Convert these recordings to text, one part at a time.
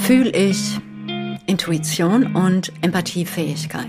Fühle ich Intuition und Empathiefähigkeit.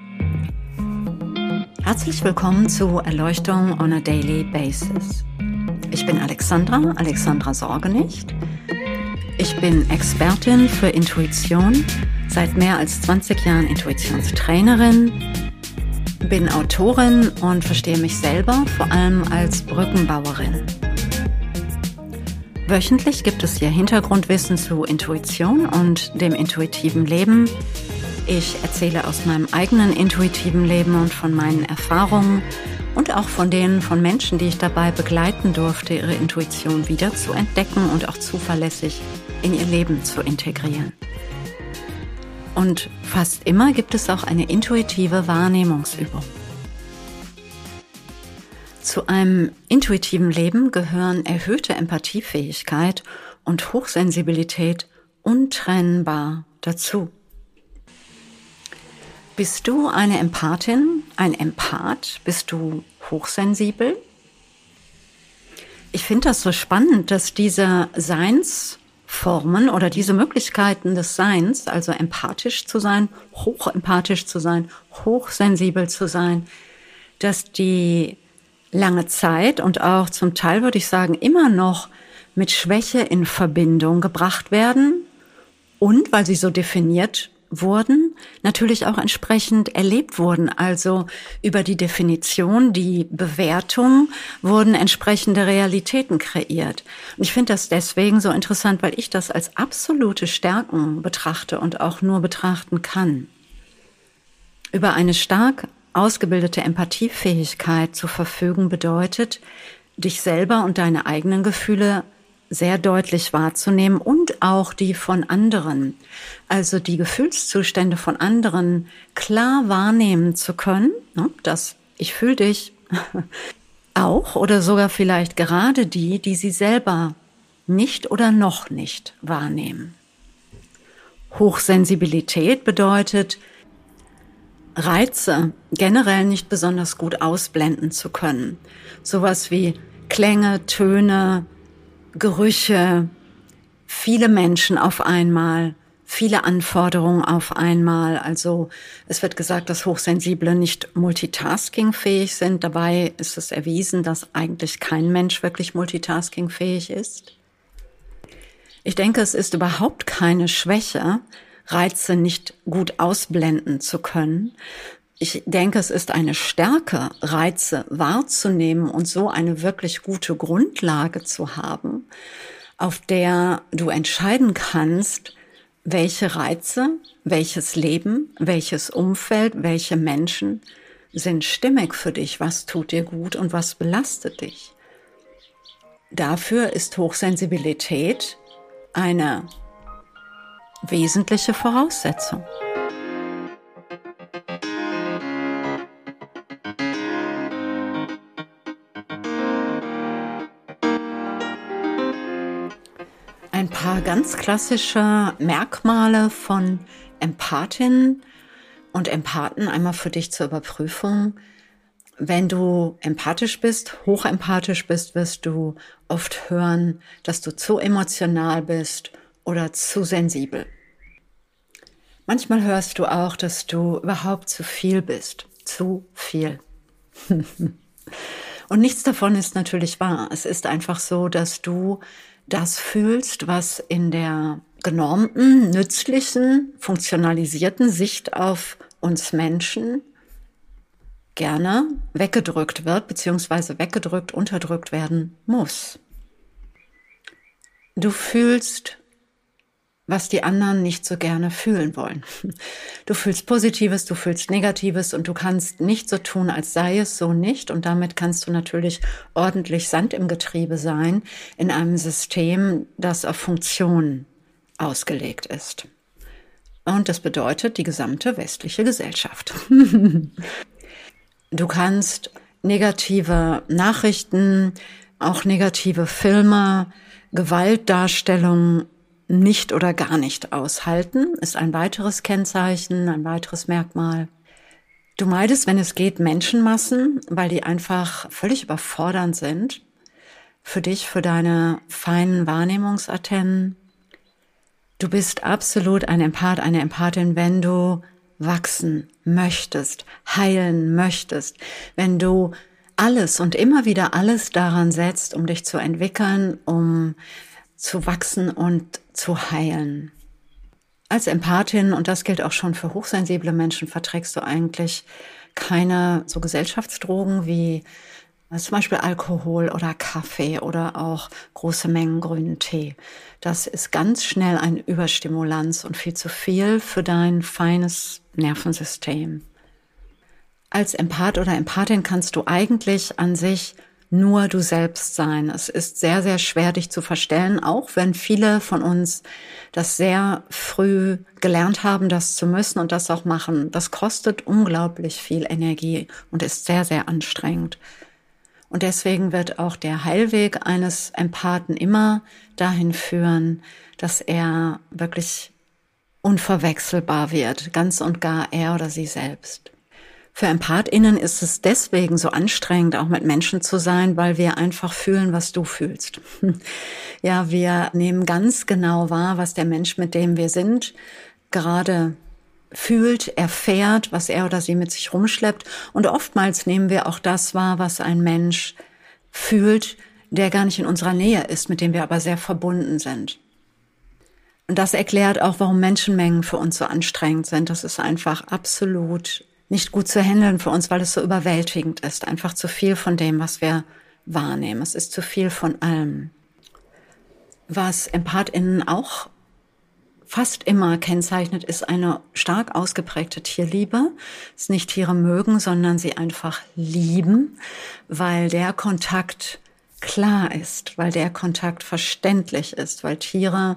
Herzlich willkommen zu Erleuchtung on a Daily Basis. Ich bin Alexandra Sorgenicht. Ich bin Expertin für Intuition, seit mehr als 20 Jahren Intuitionstrainerin, bin Autorin und verstehe mich selber vor allem als Brückenbauerin. Wöchentlich gibt es hier Hintergrundwissen zu Intuition und dem intuitiven Leben. Ich erzähle aus meinem eigenen intuitiven Leben und von meinen Erfahrungen und auch von denen von Menschen, die ich dabei begleiten durfte, ihre Intuition wieder zu entdecken und auch zuverlässig in ihr Leben zu integrieren. Und fast immer gibt es auch eine intuitive Wahrnehmungsübung. Zu einem intuitiven Leben gehören erhöhte Empathiefähigkeit und Hochsensibilität untrennbar dazu. Bist du eine Empathin, ein Empath? Bist du hochsensibel? Ich finde das so spannend, dass diese Seinsformen oder diese Möglichkeiten des Seins, also empathisch zu sein, hochempathisch zu sein, hochsensibel zu sein, dass die lange Zeit und auch zum Teil, würde ich sagen, immer noch mit Schwäche in Verbindung gebracht werden und, weil sie so definiert wurden, natürlich auch entsprechend erlebt wurden. Also über die Definition, die Bewertung wurden entsprechende Realitäten kreiert. Und ich finde das deswegen so interessant, weil ich das als absolute Stärken betrachte und auch nur betrachten kann. Über eine stark ausgebildete Empathiefähigkeit zu verfügen bedeutet, dich selber und deine eigenen Gefühle sehr deutlich wahrzunehmen und auch die von anderen, also die Gefühlszustände von anderen klar wahrnehmen zu können, dass ich fühle dich auch oder sogar vielleicht gerade die sie selber nicht oder noch nicht wahrnehmen. Hochsensibilität bedeutet, Reize generell nicht besonders gut ausblenden zu können. Sowas wie Klänge, Töne, Gerüche, viele Menschen auf einmal, viele Anforderungen auf einmal. Also es wird gesagt, dass Hochsensible nicht multitaskingfähig sind. Dabei ist es erwiesen, dass eigentlich kein Mensch wirklich multitaskingfähig ist. Ich denke, es ist überhaupt keine Schwäche, Reize nicht gut ausblenden zu können. Ich denke, es ist eine Stärke, Reize wahrzunehmen und so eine wirklich gute Grundlage zu haben, auf der du entscheiden kannst, welche Reize, welches Leben, welches Umfeld, welche Menschen sind stimmig für dich, was tut dir gut und was belastet dich. Dafür ist Hochsensibilität eine wesentliche Voraussetzung. Ein paar ganz klassische Merkmale von Empathinnen und Empathen einmal für dich zur Überprüfung. Wenn du empathisch bist, hochempathisch bist, wirst du oft hören, dass du zu emotional bist oder zu sensibel. Manchmal hörst du auch, dass du überhaupt zu viel bist. Zu viel. Und nichts davon ist natürlich wahr. Es ist einfach so, dass du das fühlst, was in der genormten, nützlichen, funktionalisierten Sicht auf uns Menschen gerne weggedrückt wird, beziehungsweise weggedrückt, unterdrückt werden muss. Du fühlst, was die anderen nicht so gerne fühlen wollen. Du fühlst Positives, du fühlst Negatives und du kannst nicht so tun, als sei es so nicht. Und damit kannst du natürlich ordentlich Sand im Getriebe sein in einem System, das auf Funktion ausgelegt ist. Und das bedeutet die gesamte westliche Gesellschaft. Du kannst negative Nachrichten, auch negative Filme, Gewaltdarstellungen nicht oder gar nicht aushalten, ist ein weiteres Kennzeichen, ein weiteres Merkmal. Du meidest, wenn es geht, Menschenmassen, weil die einfach völlig überfordernd sind für dich, für deine feinen Wahrnehmungsantennen. Du bist absolut ein Empath, eine Empathin, wenn du wachsen möchtest, heilen möchtest, wenn du alles und immer wieder alles daran setzt, um dich zu entwickeln, um zu wachsen und zu heilen. Als Empathin, und das gilt auch schon für hochsensible Menschen, verträgst du eigentlich keine so Gesellschaftsdrogen wie zum Beispiel Alkohol oder Kaffee oder auch große Mengen grünen Tee. Das ist ganz schnell ein Überstimulanz und viel zu viel für dein feines Nervensystem. Als Empath oder Empathin kannst du eigentlich an sich nur du selbst sein. Es ist sehr, sehr schwer, dich zu verstellen, auch wenn viele von uns das sehr früh gelernt haben, das zu müssen und das auch machen. Das kostet unglaublich viel Energie und ist sehr, sehr anstrengend. Und deswegen wird auch der Heilweg eines Empathen immer dahin führen, dass er wirklich unverwechselbar wird, ganz und gar er oder sie selbst. Für EmpathInnen ist es deswegen so anstrengend, auch mit Menschen zu sein, weil wir einfach fühlen, was du fühlst. Ja, wir nehmen ganz genau wahr, was der Mensch, mit dem wir sind, gerade fühlt, erfährt, was er oder sie mit sich rumschleppt. Und oftmals nehmen wir auch das wahr, was ein Mensch fühlt, der gar nicht in unserer Nähe ist, mit dem wir aber sehr verbunden sind. Und das erklärt auch, warum Menschenmengen für uns so anstrengend sind. Das ist einfach absolut nicht gut zu handeln für uns, weil es so überwältigend ist. Einfach zu viel von dem, was wir wahrnehmen. Es ist zu viel von allem. Was EmpathInnen auch fast immer kennzeichnet, ist eine stark ausgeprägte Tierliebe. Es ist nicht Tiere mögen, sondern sie einfach lieben, weil der Kontakt klar ist, weil der Kontakt verständlich ist, weil Tiere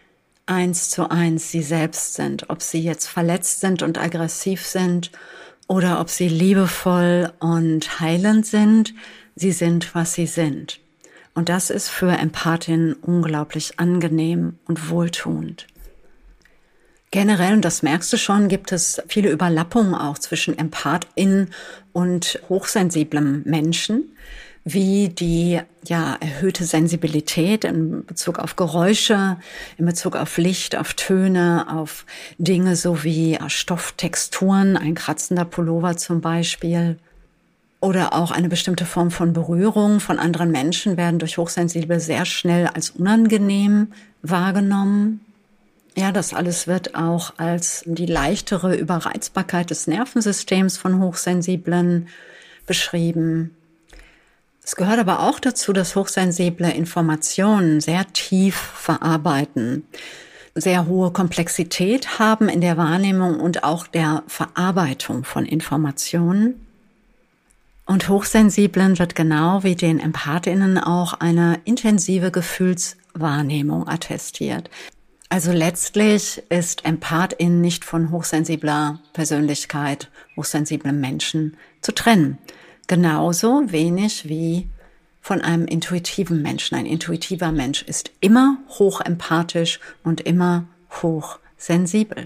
1:1 sie selbst sind, ob sie jetzt verletzt sind und aggressiv sind oder ob sie liebevoll und heilend sind. Sie sind, was sie sind. Und das ist für Empathinnen unglaublich angenehm und wohltuend. Generell, und das merkst du schon, gibt es viele Überlappungen auch zwischen EmpathInnen und hochsensiblen Menschen, wie die erhöhte Sensibilität in Bezug auf Geräusche, in Bezug auf Licht, auf Töne, auf Dinge so wie Stofftexturen, ein kratzender Pullover zum Beispiel, oder auch eine bestimmte Form von Berührung von anderen Menschen werden durch Hochsensible sehr schnell als unangenehm wahrgenommen. Ja, das alles wird auch als die leichtere Überreizbarkeit des Nervensystems von Hochsensiblen beschrieben. Es gehört aber auch dazu, dass Hochsensible Informationen sehr tief verarbeiten, sehr hohe Komplexität haben in der Wahrnehmung und auch der Verarbeitung von Informationen. Und Hochsensiblen wird genau wie den EmpathInnen auch eine intensive Gefühlswahrnehmung attestiert. Also letztlich ist Empathin nicht von hochsensibler Persönlichkeit, hochsensiblem Menschen zu trennen. Genauso wenig wie von einem intuitiven Menschen. Ein intuitiver Mensch ist immer hochempathisch und immer hochsensibel.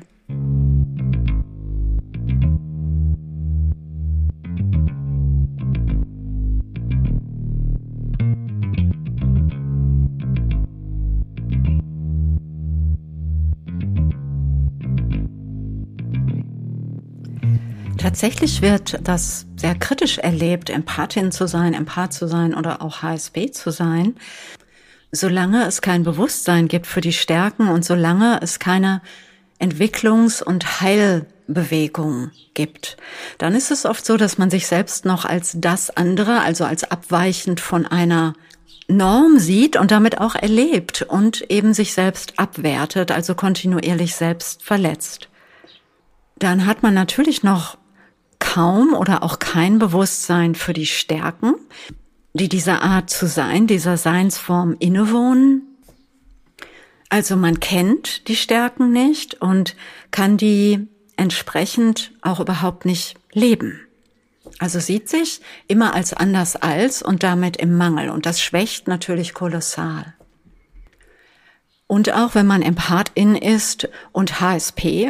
Tatsächlich wird das sehr kritisch erlebt, Empathin zu sein, Empath zu sein oder auch HSP zu sein, solange es kein Bewusstsein gibt für die Stärken und solange es keine Entwicklungs- und Heilbewegung gibt. Dann ist es oft so, dass man sich selbst noch als das andere, also als abweichend von einer Norm sieht und damit auch erlebt und eben sich selbst abwertet, also kontinuierlich selbst verletzt. Dann hat man natürlich noch kaum oder auch kein Bewusstsein für die Stärken, die dieser Art zu sein, dieser Seinsform innewohnen. Also man kennt die Stärken nicht und kann die entsprechend auch überhaupt nicht leben. Also sieht sich immer als anders als und damit im Mangel. Und das schwächt natürlich kolossal. Und auch wenn man Empathin ist und HSP,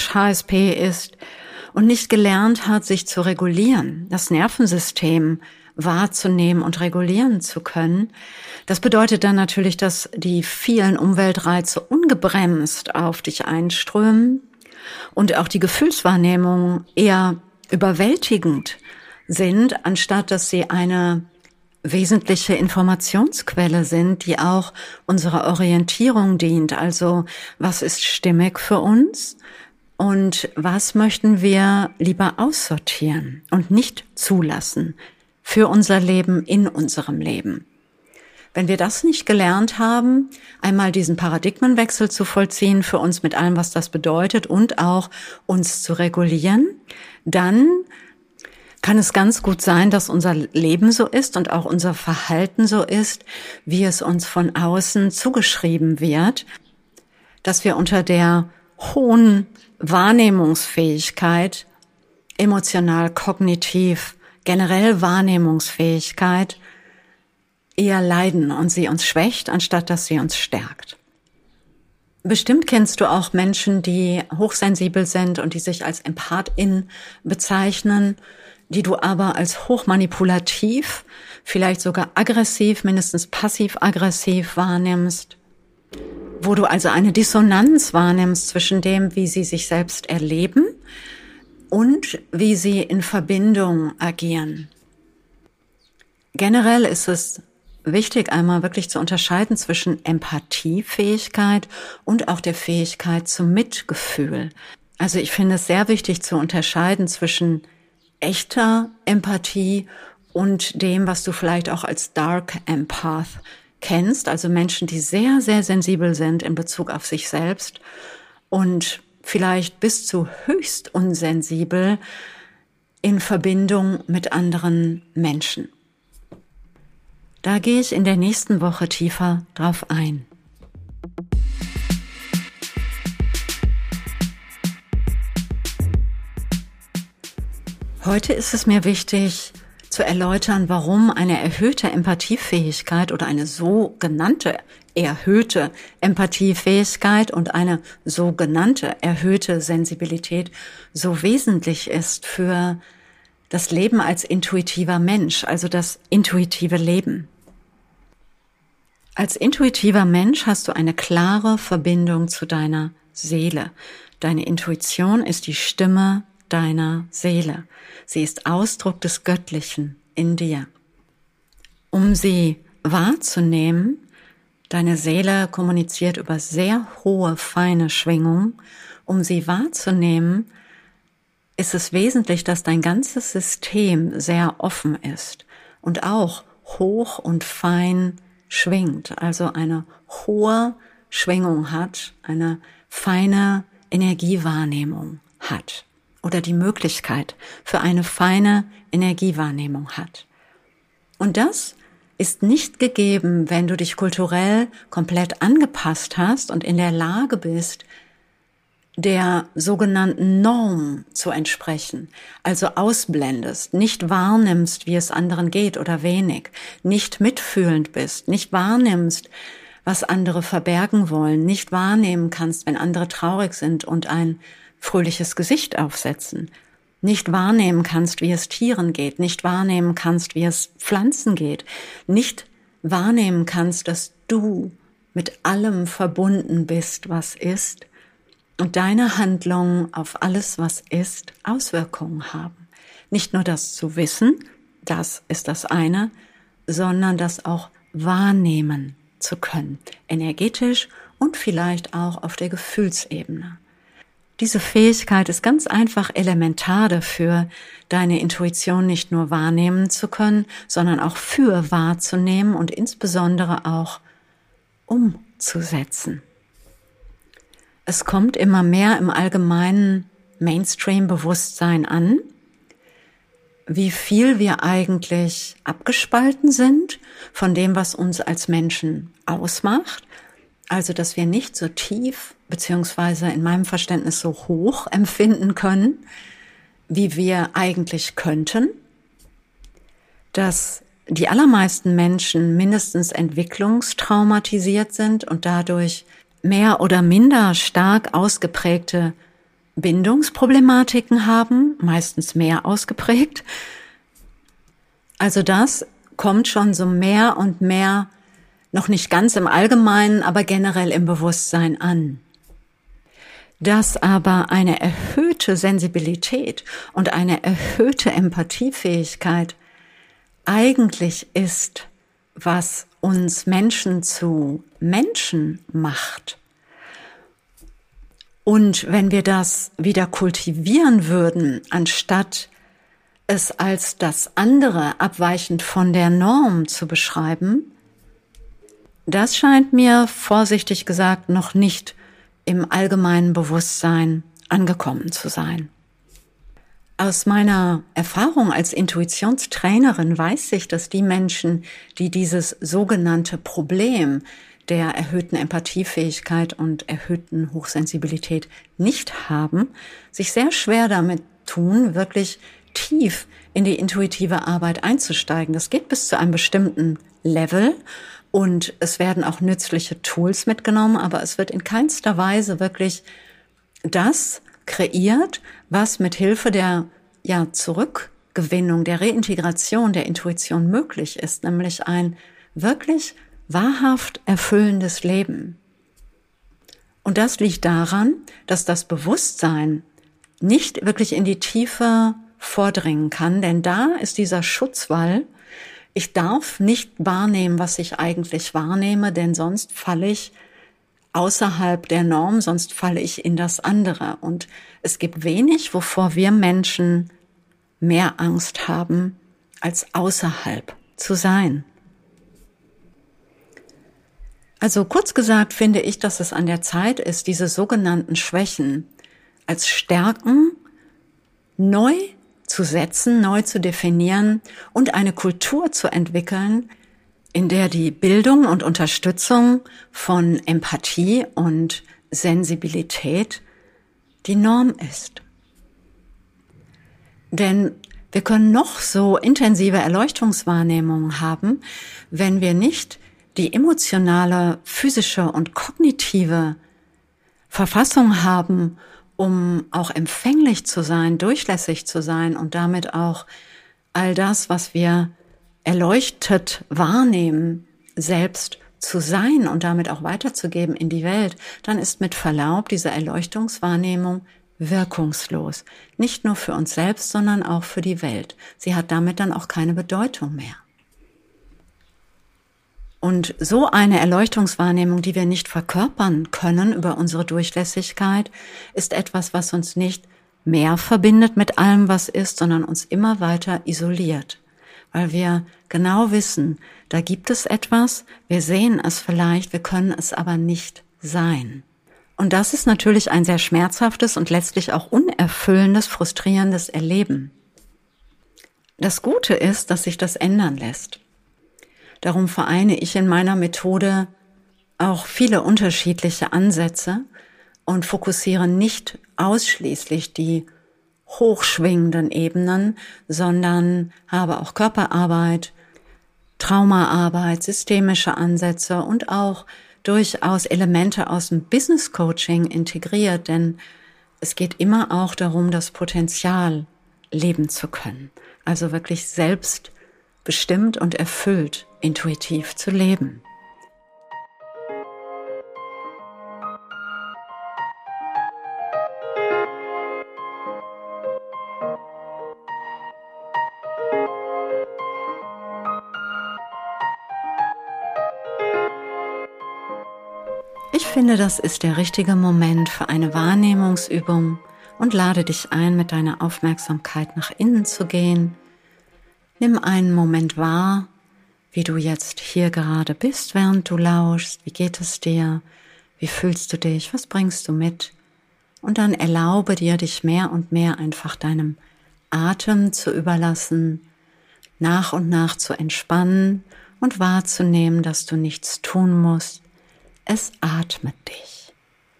Empathin/HSP ist und nicht gelernt hat, sich zu regulieren, das Nervensystem wahrzunehmen und regulieren zu können. Das bedeutet dann natürlich, dass die vielen Umweltreize ungebremst auf dich einströmen und auch die Gefühlswahrnehmung eher überwältigend sind, anstatt dass sie eine wesentliche Informationsquelle sind, die auch unserer Orientierung dient. Also was ist stimmig für uns und was möchten wir lieber aussortieren und nicht zulassen für unser Leben, in unserem Leben. Wenn wir das nicht gelernt haben, einmal diesen Paradigmenwechsel zu vollziehen für uns mit allem, was das bedeutet und auch uns zu regulieren, dann kann es ganz gut sein, dass unser Leben so ist und auch unser Verhalten so ist, wie es uns von außen zugeschrieben wird, dass wir unter der hohen Wahrnehmungsfähigkeit, emotional, kognitiv, generell Wahrnehmungsfähigkeit eher leiden und sie uns schwächt, anstatt dass sie uns stärkt. Bestimmt kennst du auch Menschen, die hochsensibel sind und die sich als Empathin bezeichnen, die du aber als hochmanipulativ, vielleicht sogar aggressiv, mindestens passiv-aggressiv wahrnimmst, wo du also eine Dissonanz wahrnimmst zwischen dem, wie sie sich selbst erleben und wie sie in Verbindung agieren. Generell ist es wichtig, einmal wirklich zu unterscheiden zwischen Empathiefähigkeit und auch der Fähigkeit zum Mitgefühl. Also ich finde es sehr wichtig zu unterscheiden zwischen echter Empathie und dem, was du vielleicht auch als Dark Empath kennst, also Menschen, die sehr, sehr sensibel sind in Bezug auf sich selbst und vielleicht bis zu höchst unsensibel in Verbindung mit anderen Menschen. Da gehe ich in der nächsten Woche tiefer drauf ein. Heute ist es mir wichtig zu erläutern, warum eine erhöhte Empathiefähigkeit oder eine sogenannte erhöhte Empathiefähigkeit und eine sogenannte erhöhte Sensibilität so wesentlich ist für das Leben als intuitiver Mensch, also das intuitive Leben. Als intuitiver Mensch hast du eine klare Verbindung zu deiner Seele. Deine Intuition ist die Stimme deiner Seele. Sie ist Ausdruck des Göttlichen in dir. Um sie wahrzunehmen, deine Seele kommuniziert über sehr hohe, feine Schwingungen, um sie wahrzunehmen, ist es wesentlich, dass dein ganzes System sehr offen ist und auch hoch und fein schwingt, also eine hohe Schwingung hat, eine feine Energiewahrnehmung hat oder die Möglichkeit für eine feine Energiewahrnehmung hat. Und das ist nicht gegeben, wenn du dich kulturell komplett angepasst hast und in der Lage bist, der sogenannten Norm zu entsprechen, also ausblendest, nicht wahrnimmst, wie es anderen geht oder wenig, nicht mitfühlend bist, nicht wahrnimmst, was andere verbergen wollen, nicht wahrnehmen kannst, wenn andere traurig sind und ein fröhliches Gesicht aufsetzen, nicht wahrnehmen kannst, wie es Tieren geht, nicht wahrnehmen kannst, wie es Pflanzen geht, nicht wahrnehmen kannst, dass du mit allem verbunden bist, was ist, und deine Handlungen auf alles, was ist, Auswirkungen haben. Nicht nur das zu wissen, das ist das eine, sondern das auch wahrnehmen zu können, energetisch und vielleicht auch auf der Gefühlsebene. Diese Fähigkeit ist ganz einfach elementar dafür, deine Intuition nicht nur wahrnehmen zu können, sondern auch für wahrzunehmen und insbesondere auch umzusetzen. Es kommt immer mehr im allgemeinen Mainstream-Bewusstsein an, wie viel wir eigentlich abgespalten sind von dem, was uns als Menschen ausmacht. Also, dass wir nicht so tief, beziehungsweise in meinem Verständnis so hoch empfinden können, wie wir eigentlich könnten. Dass die allermeisten Menschen mindestens entwicklungstraumatisiert sind und dadurch mehr oder minder stark ausgeprägte Bindungsproblematiken haben, meistens mehr ausgeprägt. Also das kommt schon so mehr und mehr, noch nicht ganz im Allgemeinen, aber generell im Bewusstsein an. Dass aber eine erhöhte Sensibilität und eine erhöhte Empathiefähigkeit eigentlich ist, was uns Menschen zu Menschen macht. Und wenn wir das wieder kultivieren würden, anstatt es als das andere abweichend von der Norm zu beschreiben, das scheint mir vorsichtig gesagt noch nicht im allgemeinen Bewusstsein angekommen zu sein. Aus meiner Erfahrung als Intuitionstrainerin weiß ich, dass die Menschen, die dieses sogenannte Problem der erhöhten Empathiefähigkeit und erhöhten Hochsensibilität nicht haben, sich sehr schwer damit tun, wirklich tief in die intuitive Arbeit einzusteigen. Das geht bis zu einem bestimmten Level und es werden auch nützliche Tools mitgenommen, aber es wird in keinster Weise wirklich das kreiert, was mit Hilfe der Zurückgewinnung, der Reintegration der Intuition möglich ist, nämlich ein wirklich wahrhaft erfüllendes Leben. Und das liegt daran, dass das Bewusstsein nicht wirklich in die Tiefe vordringen kann, denn da ist dieser Schutzwall. Ich darf nicht wahrnehmen, was ich eigentlich wahrnehme, denn sonst falle ich außerhalb der Norm, sonst falle ich in das andere. Und es gibt wenig, wovor wir Menschen mehr Angst haben, als außerhalb zu sein. Also kurz gesagt finde ich, dass es an der Zeit ist, diese sogenannten Schwächen als Stärken neu zu setzen, neu zu definieren und eine Kultur zu entwickeln, in der die Bildung und Unterstützung von Empathie und Sensibilität die Norm ist. Denn wir können noch so intensive Erleuchtungswahrnehmungen haben, wenn wir nicht die emotionale, physische und kognitive Verfassung haben, um auch empfänglich zu sein, durchlässig zu sein und damit auch all das, was wir erleuchtet wahrnehmen, selbst zu sein und damit auch weiterzugeben in die Welt, dann ist mit Verlaub diese Erleuchtungswahrnehmung wirkungslos. Nicht nur für uns selbst, sondern auch für die Welt. Sie hat damit dann auch keine Bedeutung mehr. Und so eine Erleuchtungswahrnehmung, die wir nicht verkörpern können über unsere Durchlässigkeit, ist etwas, was uns nicht mehr verbindet mit allem, was ist, sondern uns immer weiter isoliert. Weil wir genau wissen, da gibt es etwas, wir sehen es vielleicht, wir können es aber nicht sein. Und das ist natürlich ein sehr schmerzhaftes und letztlich auch unerfüllendes, frustrierendes Erleben. Das Gute ist, dass sich das ändern lässt. Darum vereine ich in meiner Methode auch viele unterschiedliche Ansätze und fokussiere nicht ausschließlich die hochschwingenden Ebenen, sondern habe auch Körperarbeit, Traumaarbeit, systemische Ansätze und auch durchaus Elemente aus dem Business Coaching integriert, denn es geht immer auch darum, das Potenzial leben zu können. Also wirklich selbstbestimmt und erfüllt, intuitiv zu leben. Ich finde, das ist der richtige Moment für eine Wahrnehmungsübung und lade dich ein, mit deiner Aufmerksamkeit nach innen zu gehen. Nimm einen Moment wahr, wie du jetzt hier gerade bist, während du lauschst. Wie geht es dir? Wie fühlst du dich? Was bringst du mit? Und dann erlaube dir, dich mehr und mehr einfach deinem Atem zu überlassen, nach und nach zu entspannen und wahrzunehmen, dass du nichts tun musst. Es atmet dich.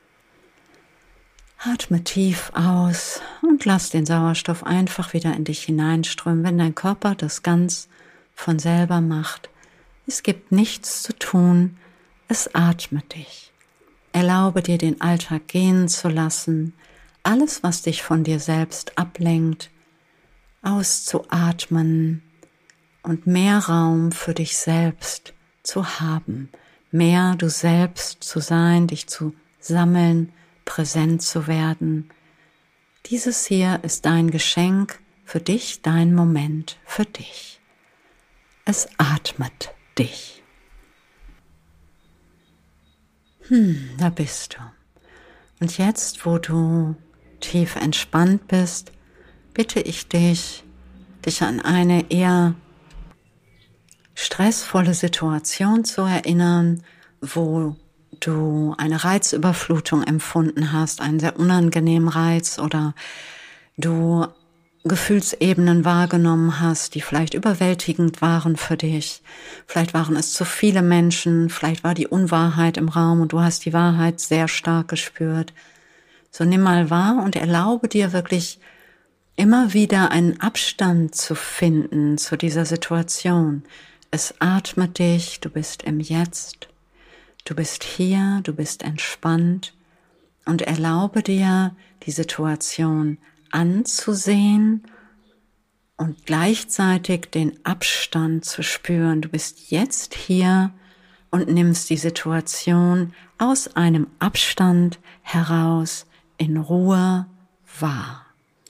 Atme tief aus und lass den Sauerstoff einfach wieder in dich hineinströmen, wenn dein Körper das ganz von selber macht. Es gibt nichts zu tun, es atmet dich. Erlaube dir, den Alltag gehen zu lassen, alles, was dich von dir selbst ablenkt, auszuatmen und mehr Raum für dich selbst zu haben, mehr du selbst zu sein, dich zu sammeln, präsent zu werden. Dieses hier ist dein Geschenk für dich, dein Moment für dich. Es atmet dich. Da bist du. Und jetzt, wo du tief entspannt bist, bitte ich dich an eine eher stressvolle Situation zu erinnern, wo du eine Reizüberflutung empfunden hast, einen sehr unangenehmen Reiz oder du Gefühlsebenen wahrgenommen hast, die vielleicht überwältigend waren für dich. Vielleicht waren es zu viele Menschen, vielleicht war die Unwahrheit im Raum und du hast die Wahrheit sehr stark gespürt. So nimm mal wahr und erlaube dir wirklich immer wieder einen Abstand zu finden zu dieser Situation. Es atmet dich, du bist im Jetzt, du bist hier, du bist entspannt und erlaube dir, die Situation anzusehen und gleichzeitig den Abstand zu spüren. Du bist jetzt hier und nimmst die Situation aus einem Abstand heraus in Ruhe wahr.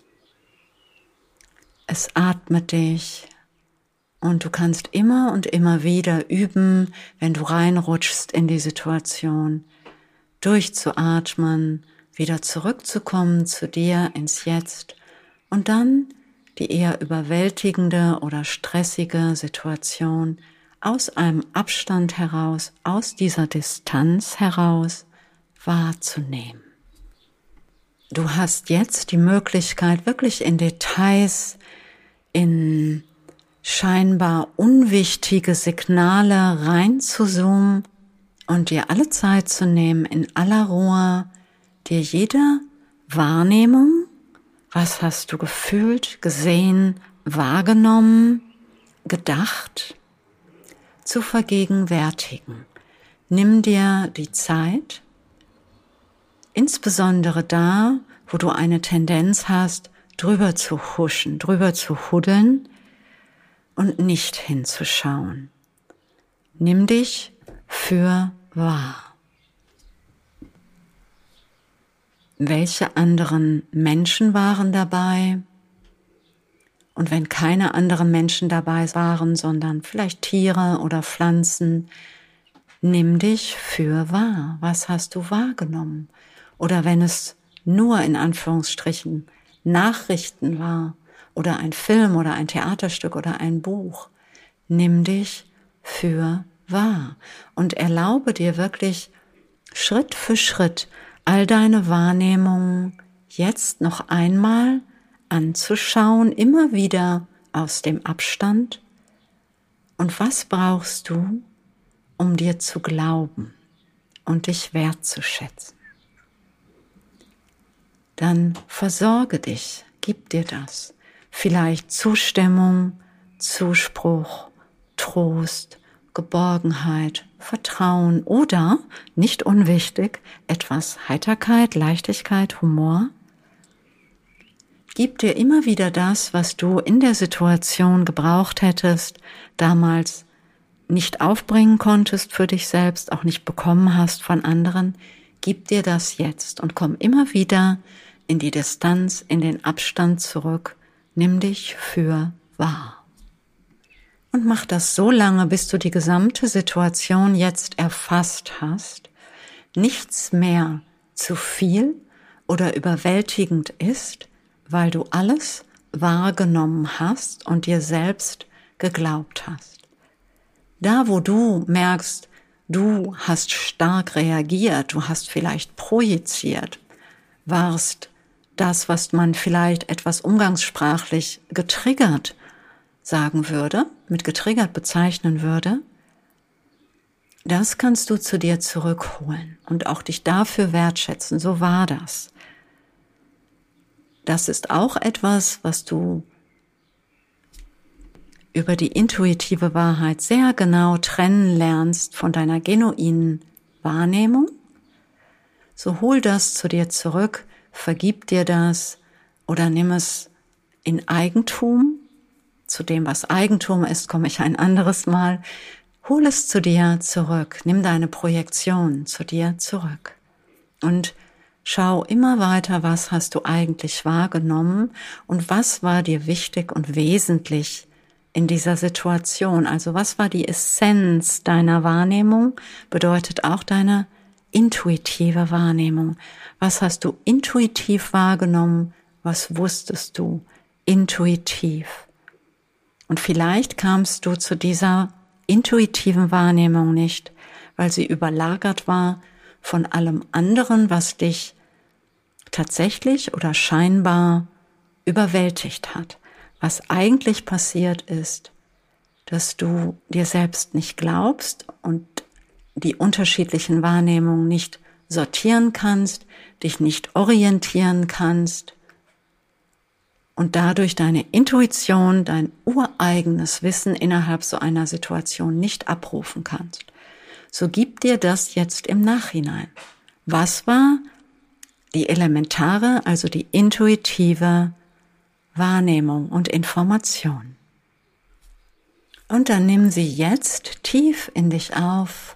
Es atmet dich und du kannst immer und immer wieder üben, wenn du reinrutschst in die Situation, durchzuatmen, wieder zurückzukommen zu dir ins Jetzt und dann die eher überwältigende oder stressige Situation aus einem Abstand heraus, aus dieser Distanz heraus wahrzunehmen. Du hast jetzt die Möglichkeit, wirklich in Details, in scheinbar unwichtige Signale reinzuzoomen und dir alle Zeit zu nehmen, in aller Ruhe, dir jede Wahrnehmung, was hast du gefühlt, gesehen, wahrgenommen, gedacht, zu vergegenwärtigen. Nimm dir die Zeit, insbesondere da, wo du eine Tendenz hast, drüber zu huschen, drüber zu huddeln und nicht hinzuschauen. Nimm dich für wahr. Welche anderen Menschen waren dabei? Und wenn keine anderen Menschen dabei waren, sondern vielleicht Tiere oder Pflanzen, nimm dich für wahr. Was hast du wahrgenommen? Oder wenn es nur in Anführungsstrichen Nachrichten war oder ein Film oder ein Theaterstück oder ein Buch, nimm dich für wahr und erlaube dir wirklich Schritt für Schritt all deine Wahrnehmungen jetzt noch einmal anzuschauen, immer wieder aus dem Abstand. Und was brauchst du, um dir zu glauben und dich wertzuschätzen? Dann versorge dich, gib dir das. Vielleicht Zustimmung, Zuspruch, Trost, Geborgenheit, Vertrauen oder, nicht unwichtig, etwas Heiterkeit, Leichtigkeit, Humor. Gib dir immer wieder das, was du in der Situation gebraucht hättest, damals nicht aufbringen konntest für dich selbst, auch nicht bekommen hast von anderen. Gib dir das jetzt und komm immer wieder in die Distanz, in den Abstand zurück. Nimm dich für wahr. Und mach das so lange, bis du die gesamte Situation jetzt erfasst hast, nichts mehr zu viel oder überwältigend ist, weil du alles wahrgenommen hast und dir selbst geglaubt hast. Da, wo du merkst, du hast stark reagiert, du hast vielleicht projiziert, warst das, was man vielleicht etwas umgangssprachlich getriggert sagen würde, mit getriggert bezeichnen würde, das kannst du zu dir zurückholen und auch dich dafür wertschätzen. So war das. Das ist auch etwas, was du über die intuitive Wahrheit sehr genau trennen lernst von deiner genuinen Wahrnehmung. So hol das zu dir zurück, vergib dir das oder nimm es in Eigentum zu dem, was Eigentum ist, komme ich ein anderes Mal. Hol es zu dir zurück. Nimm deine Projektion zu dir zurück. Und schau immer weiter, was hast du eigentlich wahrgenommen und was war dir wichtig und wesentlich in dieser Situation. Also was war die Essenz deiner Wahrnehmung, bedeutet auch deine intuitive Wahrnehmung. Was hast du intuitiv wahrgenommen? Was wusstest du intuitiv? Und vielleicht kamst du zu dieser intuitiven Wahrnehmung nicht, weil sie überlagert war von allem anderen, was dich tatsächlich oder scheinbar überwältigt hat. Was eigentlich passiert ist, dass du dir selbst nicht glaubst und die unterschiedlichen Wahrnehmungen nicht sortieren kannst, dich nicht orientieren kannst und dadurch deine Intuition, dein ureigenes Wissen innerhalb so einer Situation nicht abrufen kannst. So gib dir das jetzt im Nachhinein. Was war die elementare, also die intuitive Wahrnehmung und Information? Und dann nimm sie jetzt tief in dich auf.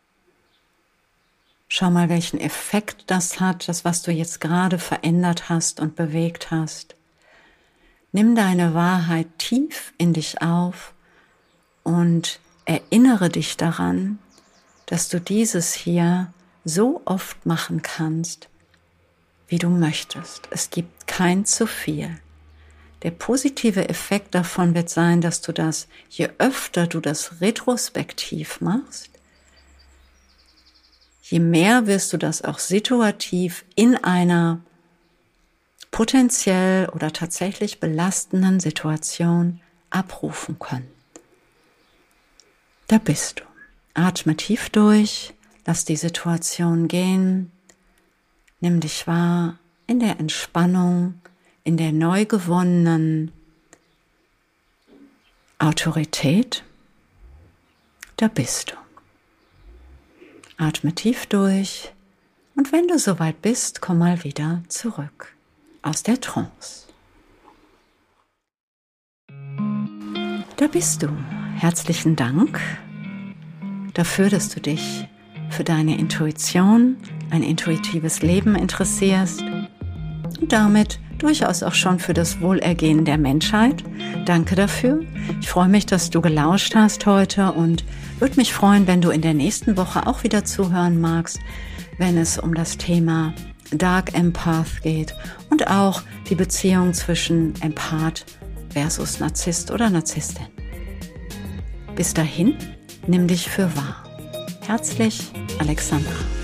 Schau mal, welchen Effekt das hat, das, was du jetzt gerade verändert hast und bewegt hast. Nimm deine Wahrheit tief in dich auf und erinnere dich daran, dass du dieses hier so oft machen kannst, wie du möchtest. Es gibt kein zu viel. Der positive Effekt davon wird sein, dass du das, je öfter du das retrospektiv machst, je mehr wirst du das auch situativ in einer potenziell oder tatsächlich belastenden Situation abrufen können. Da bist du. Atme tief durch, lass die Situation gehen, nimm dich wahr in der Entspannung, in der neu gewonnenen Autorität. Da bist du. Atme tief durch und wenn du soweit bist, komm mal wieder zurück aus der Trance. Da bist du. Herzlichen Dank dafür, dass du dich für deine Intuition, ein intuitives Leben interessierst und damit durchaus auch schon für das Wohlergehen der Menschheit. Danke dafür. Ich freue mich, dass du gelauscht hast heute und würde mich freuen, wenn du in der nächsten Woche auch wieder zuhören magst, wenn es um das Thema Dark Empath geht und auch die Beziehung zwischen Empath versus Narzisst oder Narzisstin. Bis dahin, nimm dich für wahr. Herzlich, Alexandra.